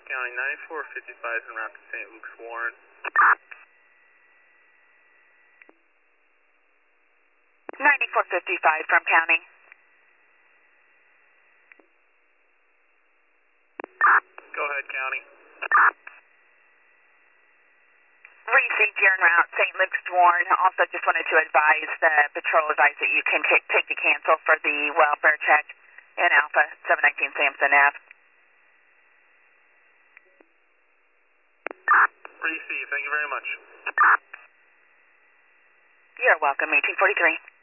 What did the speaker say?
County 9455 en route to St. Luke's Warren. 9455 from County. Go ahead, County. Received, you're en route, St. Luke's Warren. Also just wanted to advise the patrol advise that you can take the cancel for the welfare check in Alpha 719 Sampson Ave. Receive, thank you very much. You're welcome, 1843.